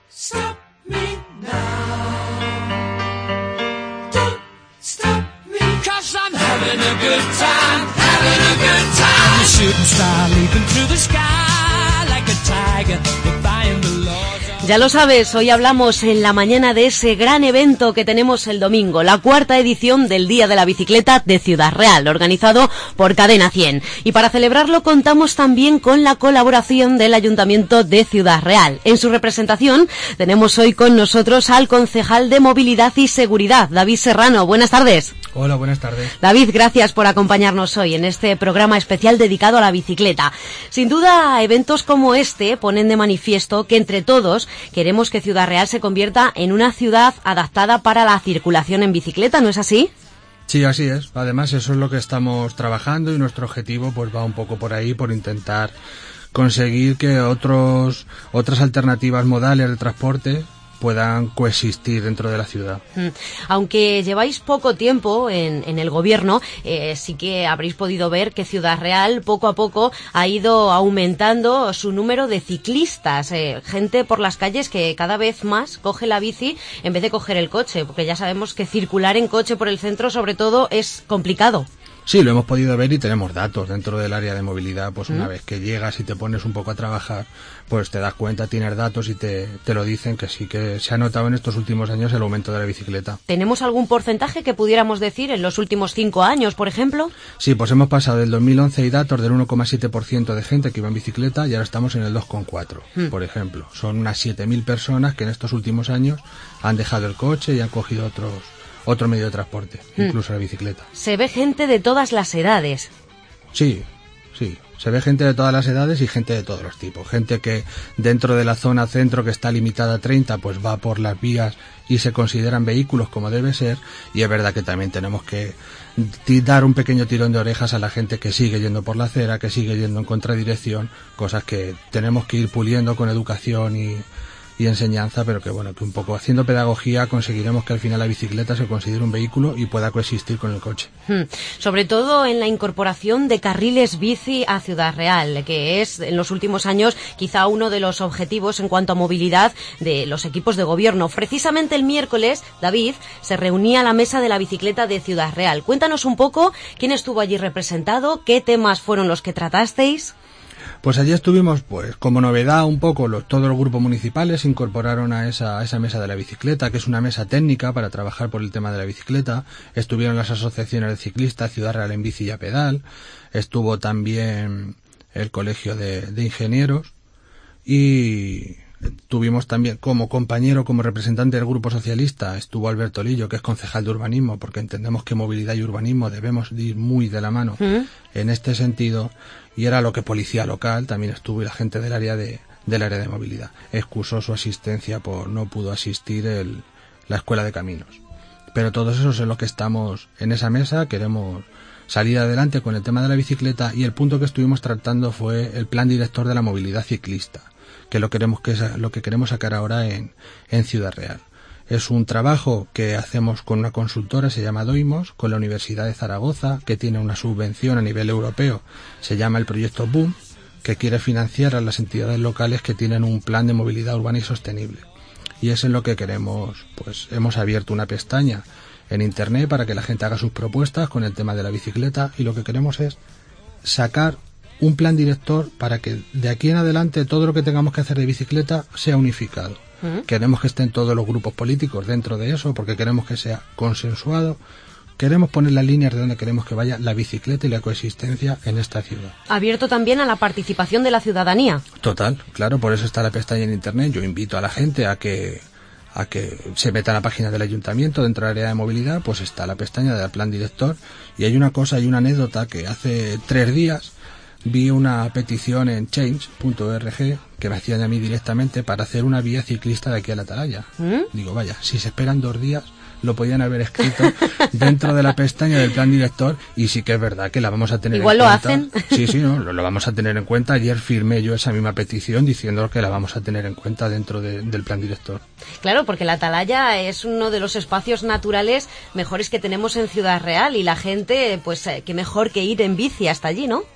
stop me now. Don't stop me, 'cause I'm having a good time, having a good time. I'm a shooting star leaping through the sky like a tiger, defying the laws. Ya lo sabes, hoy hablamos en la mañana de ese gran evento que tenemos el domingo, la 4ª edición del Día de la Bicicleta de Ciudad Real, organizado por Cadena 100. Y para celebrarlo contamos también con la colaboración del Ayuntamiento de Ciudad Real. En su representación tenemos hoy con nosotros al concejal de Movilidad y Seguridad, David Serrano. Buenas tardes. Hola, buenas tardes. David, gracias por acompañarnos hoy en este programa especial dedicado a la bicicleta. Sin duda, eventos como este ponen de manifiesto que entre todos queremos que Ciudad Real se convierta en una ciudad adaptada para la circulación en bicicleta, ¿no es así? Sí, así es. Además, eso es lo que estamos trabajando y nuestro objetivo pues va un poco por ahí, por intentar conseguir que otras alternativas modales de transporte puedan coexistir dentro de la ciudad. Aunque lleváis poco tiempo en el gobierno, sí que habréis podido ver que Ciudad Real poco a poco ha ido aumentando su número de ciclistas, gente por las calles que cada vez más coge la bici en vez de coger el coche, porque ya sabemos que circular en coche por el centro sobre todo es complicado. Sí, lo hemos podido ver y tenemos datos dentro del área de movilidad, pues una vez que llegas y te pones un poco a trabajar, pues te das cuenta, tienes datos y te lo dicen que sí que se ha notado en estos últimos años el aumento de la bicicleta. ¿Tenemos algún porcentaje que pudiéramos decir en los últimos 5 años, por ejemplo? Sí, pues hemos pasado del 2011 hay datos del 1,7% de gente que iba en bicicleta y ahora estamos en el 2,4%, por ejemplo. Son unas 7.000 personas que en estos últimos años han dejado el coche y han cogido otro medio de transporte, incluso la bicicleta. Se ve gente de todas las edades. Sí, se ve gente de todas las edades y gente de todos los tipos. Gente que dentro de la zona centro que está limitada a 30, pues va por las vías y se consideran vehículos como debe ser. Y es verdad que también tenemos que dar un pequeño tirón de orejas a la gente que sigue yendo por la acera, que sigue yendo en contradirección, cosas que tenemos que ir puliendo con educación y enseñanza, pero que bueno, que un poco haciendo pedagogía conseguiremos que al final la bicicleta se considere un vehículo y pueda coexistir con el coche. Sobre todo en la incorporación de carriles bici a Ciudad Real, que es en los últimos años quizá uno de los objetivos en cuanto a movilidad de los equipos de gobierno. Precisamente el miércoles, David, se reunía la mesa de la bicicleta de Ciudad Real. Cuéntanos un poco quién estuvo allí representado, qué temas fueron los que tratasteis. Pues allí estuvimos, pues como novedad un poco, todos los grupos municipales se incorporaron a esa mesa de la bicicleta, que es una mesa técnica para trabajar por el tema de la bicicleta. Estuvieron las asociaciones de ciclistas, Ciudad Real en Bici y a Pedal. Estuvo también el Colegio de Ingenieros y tuvimos también como compañero, como representante del Grupo Socialista, estuvo Alberto Lillo, que es concejal de urbanismo, porque entendemos que movilidad y urbanismo debemos ir muy de la mano en este sentido. Y era lo que policía local, también estuvo y la gente del área de movilidad. Excusó su asistencia no pudo asistir la Escuela de Caminos. Pero todos esos es lo que estamos en esa mesa, queremos salir adelante con el tema de la bicicleta y el punto que estuvimos tratando fue el plan director de la movilidad ciclista, que es lo que queremos sacar ahora en Ciudad Real. Es un trabajo que hacemos con una consultora, se llama Doimos, con la Universidad de Zaragoza, que tiene una subvención a nivel europeo, se llama el proyecto BOOM, que quiere financiar a las entidades locales que tienen un plan de movilidad urbana y sostenible. Y es en lo que queremos, pues hemos abierto una pestaña en internet para que la gente haga sus propuestas con el tema de la bicicleta y lo que queremos es sacar un plan director para que de aquí en adelante todo lo que tengamos que hacer de bicicleta sea unificado. Queremos que estén todos los grupos políticos dentro de eso porque queremos que sea consensuado. Queremos poner las líneas de donde queremos que vaya la bicicleta y la coexistencia en esta ciudad. Abierto también a la participación de la ciudadanía. Total, claro, por eso está la pestaña en internet. Yo invito a la gente a que se meta a la página del ayuntamiento dentro del área de movilidad, pues está la pestaña del plan director y hay una anécdota que hace 3 días vi una petición en change.org que me hacían a mí directamente para hacer una vía ciclista de aquí a la Atalaya. Digo, vaya, si se esperan 2 días lo podían haber escrito dentro de la pestaña del plan director y sí que es verdad que la vamos a tener Igual en cuenta. Igual lo hacen. Sí, no, lo vamos a tener en cuenta. Ayer firmé yo esa misma petición diciendo que la vamos a tener en cuenta dentro del plan director. Claro, porque la Atalaya es uno de los espacios naturales mejores que tenemos en Ciudad Real y la gente, pues qué mejor que ir en bici hasta allí, ¿no?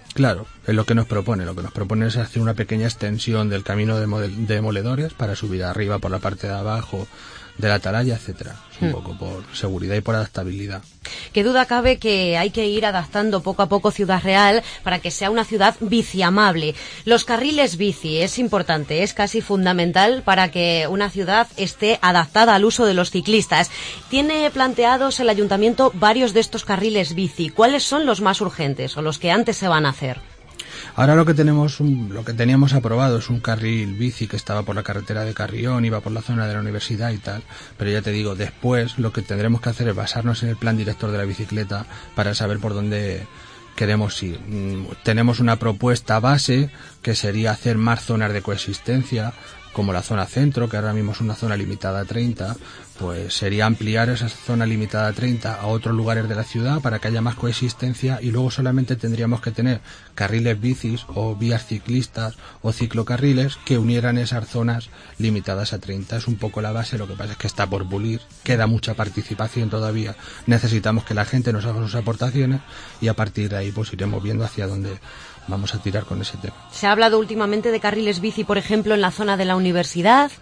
Claro, es lo que nos propone. Lo que nos propone es hacer una pequeña extensión del camino de demoledores para subir arriba por la parte de abajo de la atalaya, etcétera. Es un poco por seguridad y por adaptabilidad. Qué duda cabe que hay que ir adaptando poco a poco Ciudad Real para que sea una ciudad biciamable. Los carriles bici es importante, es casi fundamental para que una ciudad esté adaptada al uso de los ciclistas. Tiene planteados el ayuntamiento varios de estos carriles bici. ¿Cuáles son los más urgentes o los que antes se van a hacer? Ahora lo que teníamos aprobado es un carril bici que estaba por la carretera de Carrión, iba por la zona de la universidad y tal, pero ya te digo, después lo que tendremos que hacer es basarnos en el plan director de la bicicleta para saber por dónde queremos ir. Tenemos una propuesta base que sería hacer más zonas de coexistencia, como la zona centro, que ahora mismo es una zona limitada a 30, pues sería ampliar esa zona limitada a 30 a otros lugares de la ciudad para que haya más coexistencia, y luego solamente tendríamos que tener carriles bicis o vías ciclistas o ciclocarriles que unieran esas zonas limitadas a 30. Es un poco la base, lo que pasa es que está por pulir, queda mucha participación todavía, necesitamos que la gente nos haga sus aportaciones y a partir de ahí pues iremos viendo hacia dónde vamos a tirar con ese tema. Se ha hablado últimamente de carriles bici, por ejemplo, en la zona de la universidad.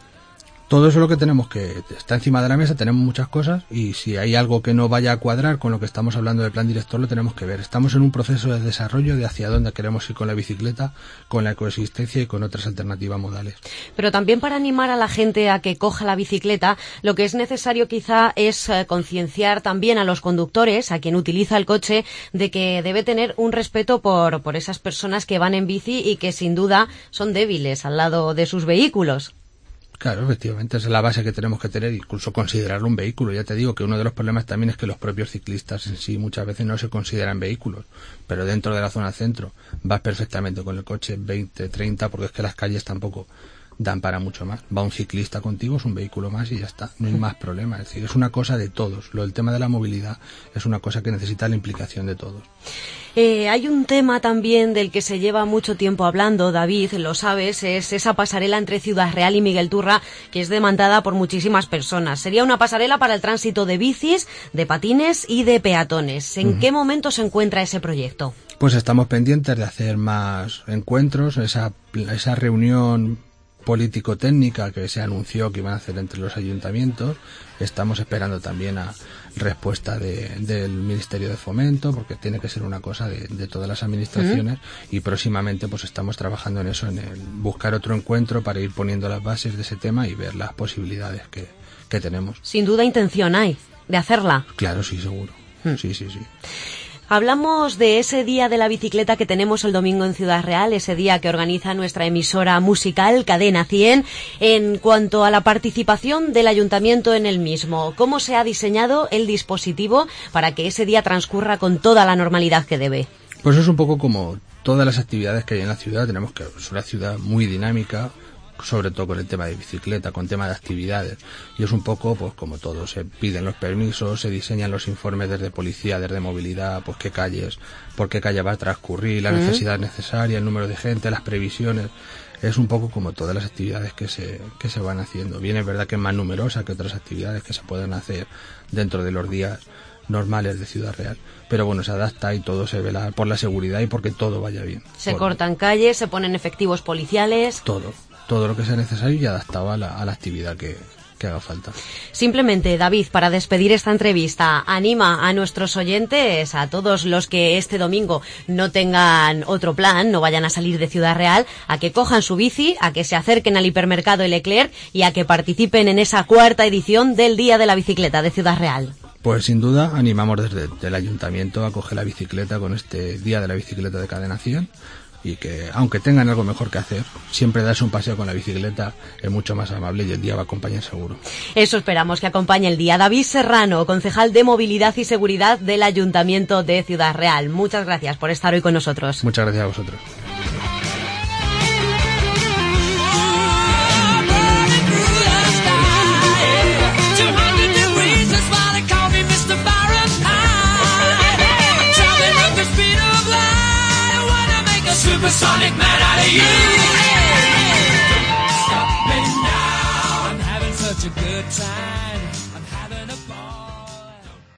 Todo eso es lo que tenemos, que está encima de la mesa, tenemos muchas cosas y si hay algo que no vaya a cuadrar con lo que estamos hablando del plan director lo tenemos que ver. Estamos en un proceso de desarrollo de hacia dónde queremos ir con la bicicleta, con la coexistencia y con otras alternativas modales. Pero también para animar a la gente a que coja la bicicleta, lo que es necesario quizá es concienciar también a los conductores, a quien utiliza el coche, de que debe tener un respeto por esas personas que van en bici y que sin duda son débiles al lado de sus vehículos. Claro, efectivamente, esa es la base que tenemos que tener, incluso considerarlo un vehículo. Ya te digo que uno de los problemas también es que los propios ciclistas en sí muchas veces no se consideran vehículos, pero dentro de la zona centro vas perfectamente con el coche 20, 30, porque es que las calles tampoco dan para mucho más. Va un ciclista contigo, es un vehículo más y ya está, no hay más problema. Es decir, es una cosa de todos. El tema de la movilidad es una cosa que necesita la implicación de todos. Hay un tema también del que se lleva mucho tiempo hablando, David, lo sabes, es esa pasarela entre Ciudad Real y Miguel Turra, que es demandada por muchísimas personas. Sería una pasarela para el tránsito de bicis, de patines y de peatones. ¿En qué momento se encuentra ese proyecto? Pues estamos pendientes de hacer más encuentros, esa reunión político-técnica que se anunció que iban a hacer entre los ayuntamientos. Estamos esperando también a respuesta del Ministerio de Fomento, porque tiene que ser una cosa de todas las administraciones, y próximamente pues estamos trabajando en eso, en el buscar otro encuentro para ir poniendo las bases de ese tema y ver las posibilidades que tenemos. Sin duda intención hay de hacerla. Claro, sí, seguro. Sí. Hablamos de ese día de la bicicleta que tenemos el domingo en Ciudad Real, ese día que organiza nuestra emisora musical Cadena 100. En cuanto a la participación del ayuntamiento en el mismo, ¿cómo se ha diseñado el dispositivo para que ese día transcurra con toda la normalidad que debe? Pues es un poco como todas las actividades que hay en la ciudad. Es una ciudad muy dinámica, sobre todo con el tema de bicicleta, con tema de actividades, y es un poco pues como todo, se piden los permisos, se diseñan los informes desde policía, desde movilidad, pues por qué calle va a transcurrir, la necesidad necesaria, el número de gente, las previsiones. Es un poco como todas las actividades que se van haciendo. Bien, es verdad que es más numerosa que otras actividades que se pueden hacer dentro de los días normales de Ciudad Real, pero bueno, se adapta y todo se vela por la seguridad y porque todo vaya bien. Se cortan calles, se ponen efectivos policiales. Todo lo que sea necesario y adaptado a la actividad que haga falta. Simplemente, David, para despedir esta entrevista, anima a nuestros oyentes, a todos los que este domingo no tengan otro plan, no vayan a salir de Ciudad Real, a que cojan su bici, a que se acerquen al hipermercado El Leclerc y a que participen en esa 4ª edición del Día de la Bicicleta de Ciudad Real. Pues sin duda animamos desde el ayuntamiento a coger la bicicleta con este Día de la Bicicleta de Cadena 100, y que aunque tengan algo mejor que hacer, siempre darse un paseo con la bicicleta es mucho más amable y el día va a acompañar seguro. Eso esperamos que acompañe el día. David Serrano, concejal de Movilidad y Seguridad del Ayuntamiento de Ciudad Real. Muchas gracias por estar hoy con nosotros. Muchas gracias a vosotros. Supersonic man out of you. Stop me now, I'm having such a good time.